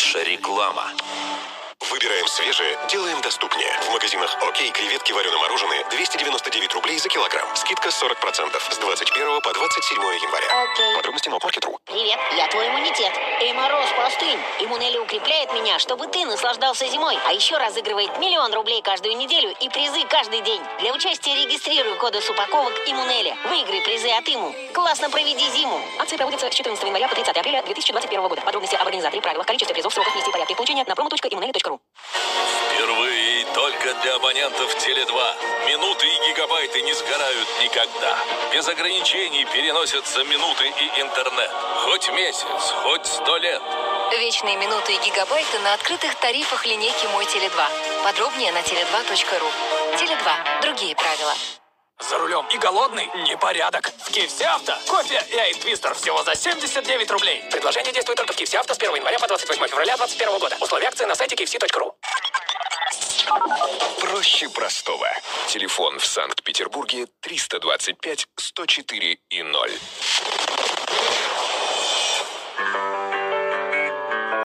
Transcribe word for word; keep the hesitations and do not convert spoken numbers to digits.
Наша реклама. Выбираем свежее, делаем доступнее. В магазинах «Окей» креветки варено-мороженые двести девяносто девять рублей за килограмм. Скидка сорок процентов с двадцать первого по двадцать седьмое января. Окей. Подробности на Маркет точка ру. Привет, я твой иммунитет. Эй, Мороз, постынь. Иммунели укрепляет меня, чтобы ты наслаждался зимой. А еще разыгрывает миллион рублей каждую неделю и призы каждый день. Для участия регистрируй коды с упаковок Иммунели. Выиграй призы от Иму. Классно проведи зиму. Акция проводится с четырнадцатого января по тридцатое апреля две тысячи двадцать первого года. Подробности об организаторе, правилах, количестве призов, сроках, месте и порядке получения на промо точка иммунели точка ру. Впервые и только для абонентов Теле два. Минуты и гигабайты не сгорают никогда. Без ограничений переносятся минуты и интернет. Хоть месяц, хоть сто лет. Вечные минуты и гигабайты на открытых тарифах линейки «Мой Теле два». Подробнее на теле два точка ру. Теле два. Другие правила. За рулем и голодный? Непорядок. В кей эф си Авто. Кофе и айс-твистер всего за семьдесят девять рублей. Предложение действует только в кей эф си Авто с первого января по двадцать восьмое февраля две тысячи двадцать первого года. Условия акции на сайте кей эф си точка ру. Проще простого. Телефон в Санкт-Петербурге триста двадцать пять сто четыре и ноль.